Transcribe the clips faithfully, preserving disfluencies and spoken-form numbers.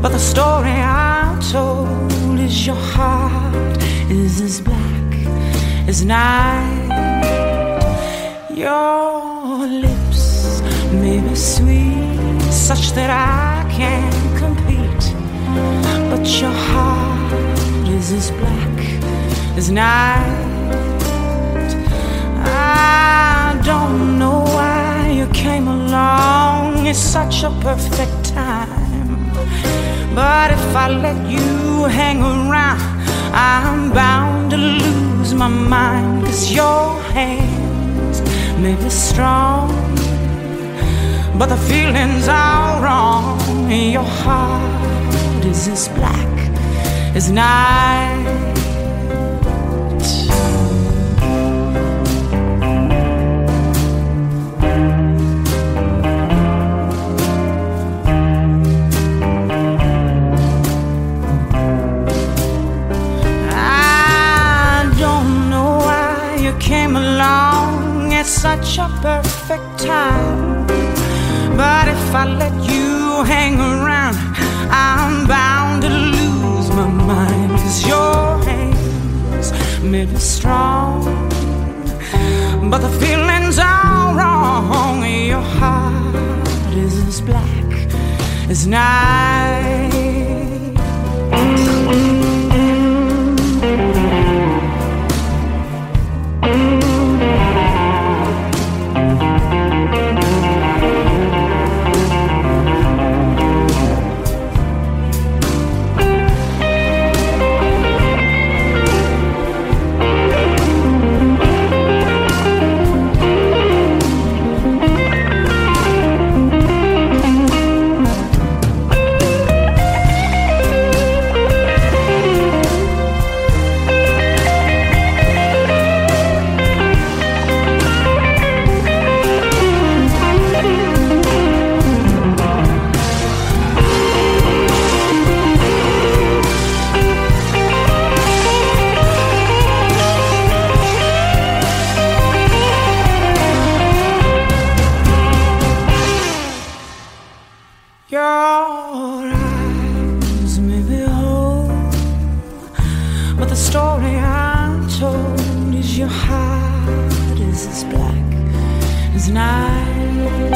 but the story I'm told is your heart is as black as night. Your lips may be sweet, such that I can't compete, but your heart is as black as night. I don't know why you came along, it's such a perfect time, but if I let you hang around, I'm bound to lose my mind. 'Cause your hands may be strong, but the feelings are wrong. Your heart is as black as night. Came along at such a perfect time, but if I let you hang around, I'm bound to lose my mind. 'Cause your hands may be strong, but the feelings are wrong. Your heart is as black as night. Your eyes may be whole, but the story I'm told is your heart is as black as night.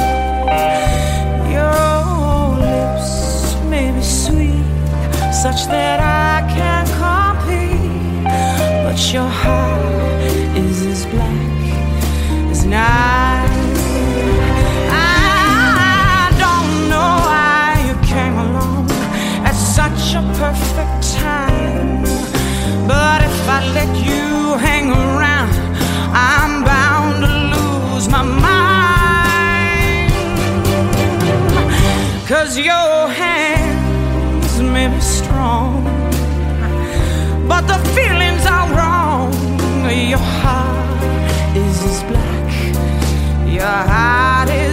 Your lips may be sweet, such that I can't compete, but your heart is as black as night. Such a perfect time, but if I let you hang around, I'm bound to lose my mind. 'Cause your hands may be strong, but the feelings are wrong. Your heart is as black, your heart is